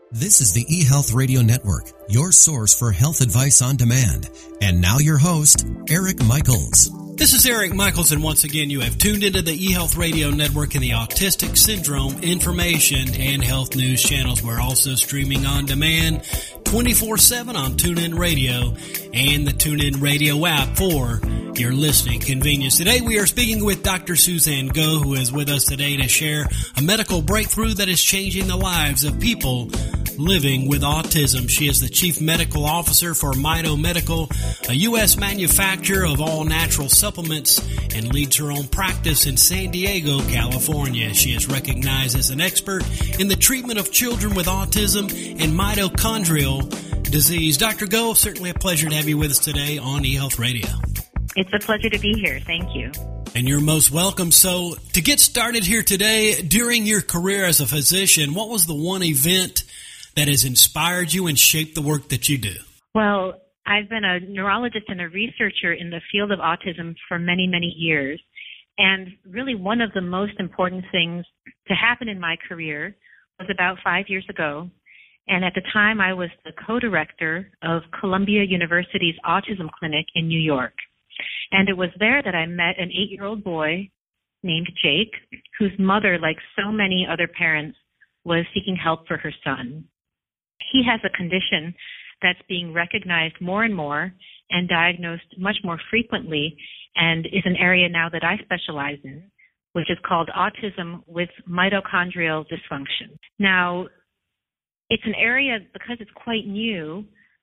This is the eHealth Radio Network, your source for health advice on demand. And now your host, Eric Michaels. This is Eric Michaels, and once again, you have tuned into the eHealth Radio Network and the Autistic Syndrome Information and Health News channels. We're also streaming on demand 24/7 on TuneIn Radio and the TuneIn Radio app for your listening convenience. Today, we are speaking with Dr. Suzanne Go, who is with us today to share a medical breakthrough that is changing the lives of people living with autism. She is the Chief Medical Officer for Mito Medical, a U.S. manufacturer of all natural supplements, and leads her own practice in San Diego, California. She is recognized as an expert in the treatment of children with autism and mitochondrial disease. Dr. Go, certainly a pleasure to have you with us today on eHealth Radio. It's a pleasure to be here. Thank you. And you're most welcome. So to get started here today, during your career as a physician, what was the one event that has inspired you and shaped the work that you do? Well, I've been a neurologist and a researcher in the field of autism for many, many years. And really one of the most important things to happen in my career was about 5 years ago. And at the time, I was the co-director of Columbia University's Autism Clinic in New York. And it was there that I met an 8-year-old boy named Jake, whose mother, like so many other parents, was seeking help for her son. He has a condition that's being recognized more and more and diagnosed much more frequently, and is an area now that I specialize in, which is called autism with mitochondrial dysfunction. Now, it's an area, because it's quite new,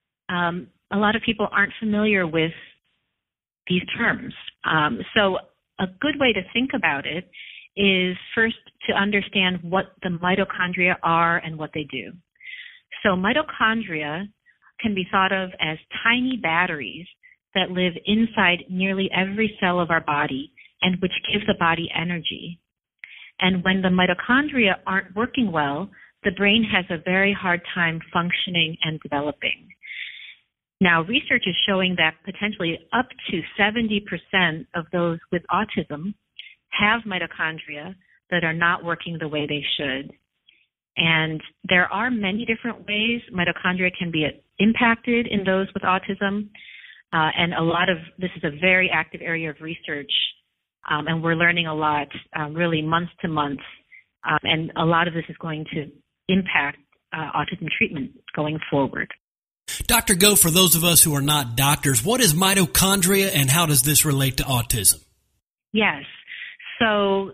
a lot of people aren't familiar with these terms. So a good way to think about it is first to understand what the mitochondria are and what they do. So mitochondria can be thought of as tiny batteries that live inside nearly every cell of our body and which give the body energy. And when the mitochondria aren't working well, the brain has a very hard time functioning and developing. Now, research is showing that potentially up to 70% of those with autism have mitochondria that are not working the way they should. And there are many different ways mitochondria can be impacted in those with autism. And a lot of this is a very active area of research. And we're learning a lot, really month to month. And a lot of this is going to impact autism treatment going forward. Dr. Go, for those of us who are not doctors, what is mitochondria and how does this relate to autism? Yes. So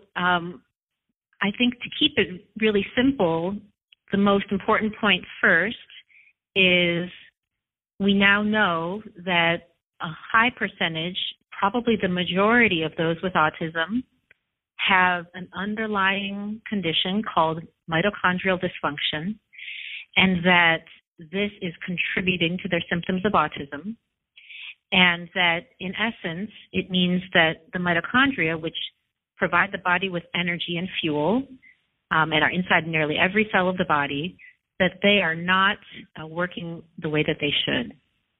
I think to keep it really simple, the most important point first is we now know that a high percentage, probably the majority of those with autism, have an underlying condition called mitochondrial dysfunction, and that this is contributing to their symptoms of autism, and that in essence, it means that the mitochondria, which provide the body with energy and fuel, and are inside nearly every cell of the body, that they are not working the way that they should.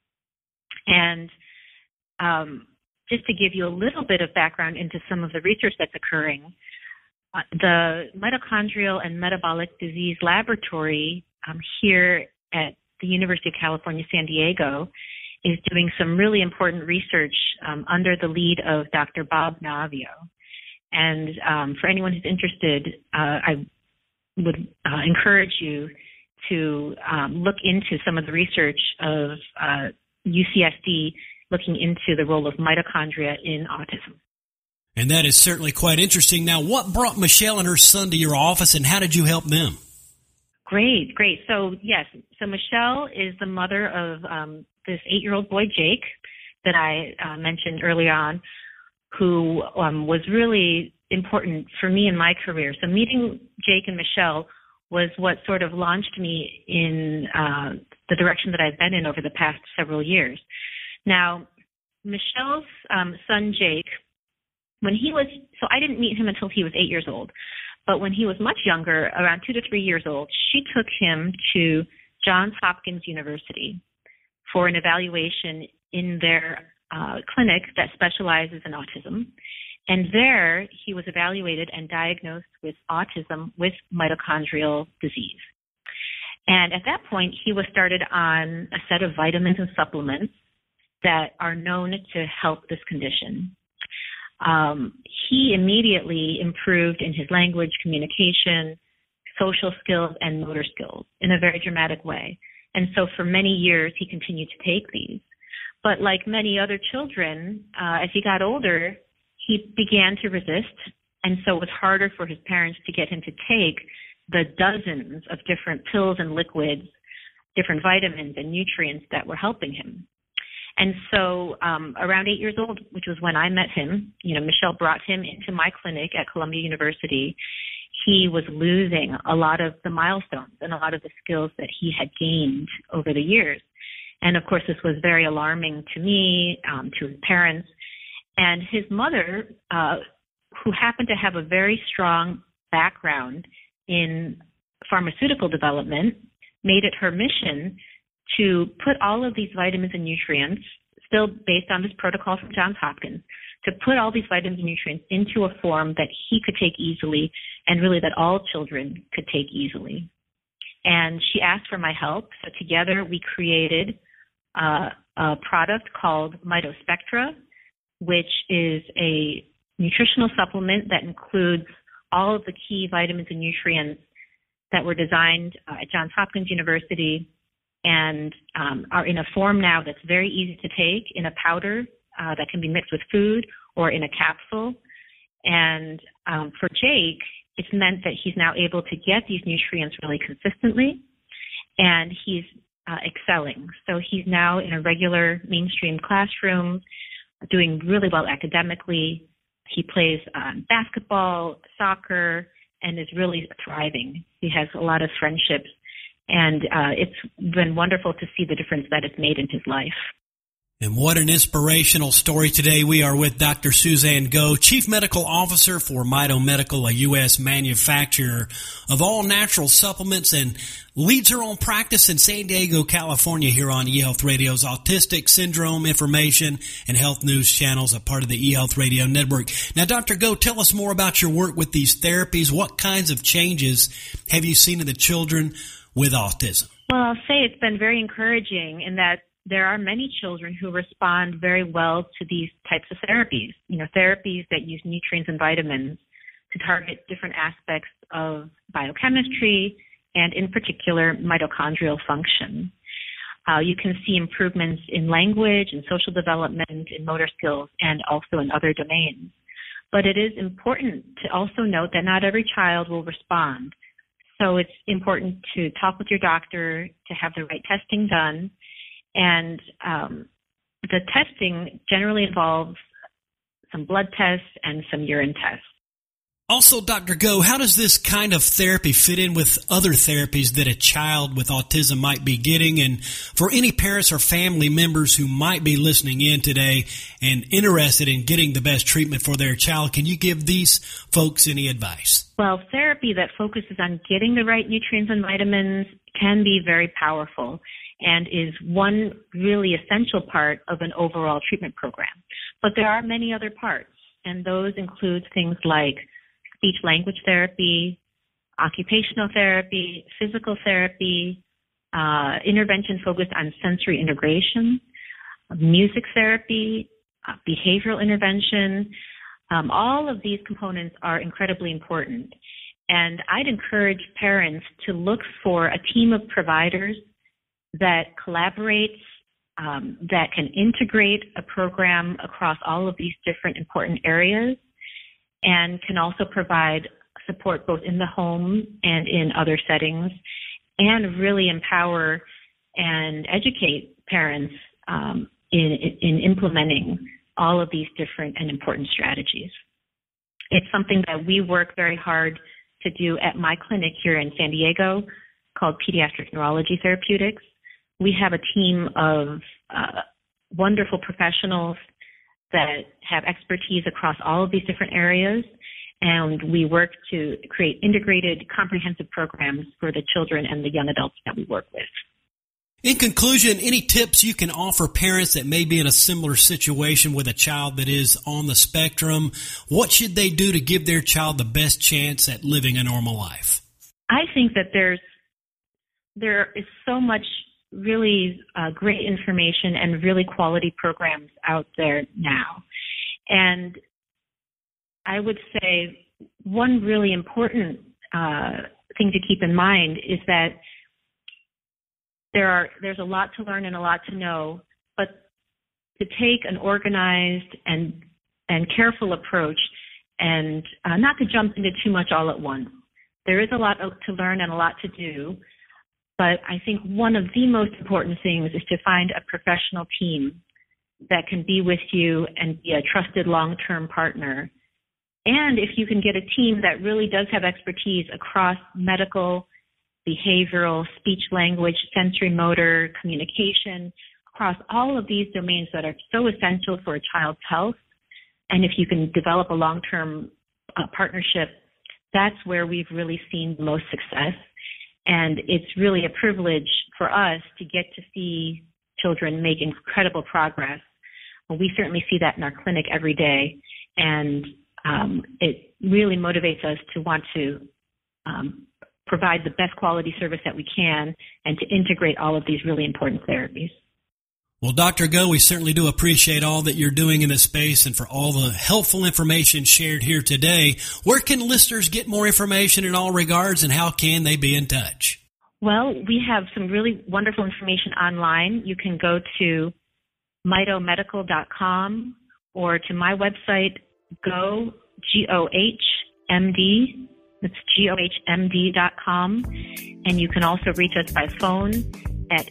And just to give you a little bit of background into some of the research that's occurring, the Mitochondrial and Metabolic Disease Laboratory here at the University of California, San Diego, is doing some really important research under the lead of Dr. Bob Navio. And for anyone who's interested, I would encourage you to look into some of the research of UCSD looking into the role of mitochondria in autism. And that is certainly quite interesting. Now, what brought Michelle and her son to your office, and how did you help them? Great. So, yes. So Michelle is the mother of this 8-year-old boy, Jake, that I mentioned earlier on, who was really important for me in my career. So meeting Jake and Michelle was what sort of launched me in the direction that I've been in over the past several years. Now, Michelle's son, Jake, so I didn't meet him until he was 8 years old, but when he was much younger, around 2 to 3 years old, she took him to Johns Hopkins University for an evaluation in their clinic that specializes in autism. And there he was evaluated and diagnosed with autism with mitochondrial disease. And at that point, he was started on a set of vitamins and supplements that are known to help this condition. He immediately improved in his language, communication, social skills, and motor skills in a very dramatic way. And so for many years, he continued to take these. But like many other children, as he got older, he began to resist. And so it was harder for his parents to get him to take the dozens of different pills and liquids, different vitamins and nutrients that were helping him. And so around 8 years old, which was when I met him, Michelle brought him into my clinic at Columbia University. He was losing a lot of the milestones and a lot of the skills that he had gained over the years. And of course, this was very alarming to me, to his parents. And his mother, who happened to have a very strong background in pharmaceutical development, made it her mission to put all of these vitamins and nutrients, still based on this protocol from Johns Hopkins, to put all these vitamins and nutrients into a form that he could take easily and really that all children could take easily. And she asked for my help. So together we created a product called MitoSpectra, which is a nutritional supplement that includes all of the key vitamins and nutrients that were designed at Johns Hopkins University and are in a form now that's very easy to take in a powder that can be mixed with food or in a capsule. And for Jake, it's meant that he's now able to get these nutrients really consistently, and he's excelling. So he's now in a regular mainstream classroom, doing really well academically. He plays basketball, soccer, and is really thriving. He has a lot of friendships, and it's been wonderful to see the difference that it's made in his life. And what an inspirational story today. We are with Dr. Suzanne Goh, Chief Medical Officer for Mito Medical, a U.S. manufacturer of all natural supplements, and leads her own practice in San Diego, California, here on eHealth Radio's Autistic Syndrome Information and Health News channels, a part of the eHealth Radio Network. Now, Dr. Goh, tell us more about your work with these therapies. What kinds of changes have you seen in the children with autism? Well, I'll say it's been very encouraging in that there are many children who respond very well to these types of therapies, therapies that use nutrients and vitamins to target different aspects of biochemistry and in particular mitochondrial function. You can see improvements in language and social development, in motor skills, and also in other domains. But it is important to also note that not every child will respond. So it's important to talk with your doctor, to have the right testing done. And the testing generally involves some blood tests and some urine tests. Also, Dr. Goh, how does this kind of therapy fit in with other therapies that a child with autism might be getting? And for any parents or family members who might be listening in today and interested in getting the best treatment for their child, can you give these folks any advice? Well, therapy that focuses on getting the right nutrients and vitamins can be very powerful and is one really essential part of an overall treatment program. But there are many other parts, and those include things like speech-language therapy, occupational therapy, physical therapy, intervention focused on sensory integration, music therapy, behavioral intervention. All of these components are incredibly important. And I'd encourage parents to look for a team of providers that collaborates, that can integrate a program across all of these different important areas, and can also provide support both in the home and in other settings, and really empower and educate parents in implementing all of these different and important strategies. It's something that we work very hard to do at my clinic here in San Diego called Pediatric Neurology Therapeutics. We have a team of wonderful professionals that have expertise across all of these different areas, and we work to create integrated, comprehensive programs for the children and the young adults that we work with. In conclusion, any tips you can offer parents that may be in a similar situation with a child that is on the spectrum? What should they do to give their child the best chance at living a normal life? I think that there's there is so much really great information and really quality programs out there now. And I would say one really important thing to keep in mind is that there's a lot to learn and a lot to know, but to take an organized and careful approach and not to jump into too much all at once. There is a lot to learn and a lot to do, but I think one of the most important things is to find a professional team that can be with you and be a trusted long-term partner. And if you can get a team that really does have expertise across medical, behavioral, speech language, sensory motor, communication, across all of these domains that are so essential for a child's health, and if you can develop a long-term partnership, that's where we've really seen the most success. And it's really a privilege for us to get to see children make incredible progress. Well, we certainly see that in our clinic every day, and it really motivates us to want to provide the best quality service that we can and to integrate all of these really important therapies. Well, Dr. Go, we certainly do appreciate all that you're doing in this space and for all the helpful information shared here today. Where can listeners get more information in all regards, and how can they be in touch? Well, we have some really wonderful information online. You can go to mitomedical.com or to my website, GOHMD. That's GOHMD.com. And you can also reach us by phone at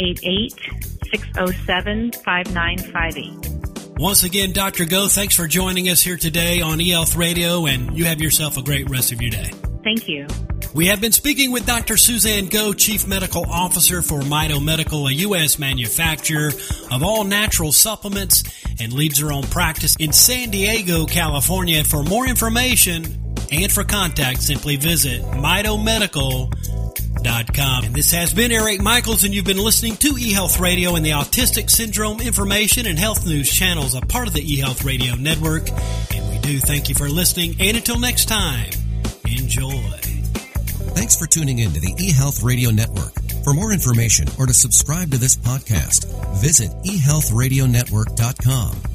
888-607-5958. Once again, Dr. Go, thanks for joining us here today on eHealth Radio, and you have yourself a great rest of your day. Thank you. We have been speaking with Dr. Suzanne Go, Chief Medical Officer for Mito Medical, a U.S. manufacturer of all natural supplements, and leads her own practice in San Diego, California. For more information and for contact, simply visit mitomedical.com. And this has been Eric Michaels, and you've been listening to eHealth Radio and the Autistic Syndrome Information and Health News channels, a part of the eHealth Radio Network. And we do thank you for listening. And until next time, enjoy. Thanks for tuning in to the eHealth Radio Network. For more information or to subscribe to this podcast, visit eHealthRadioNetwork.com.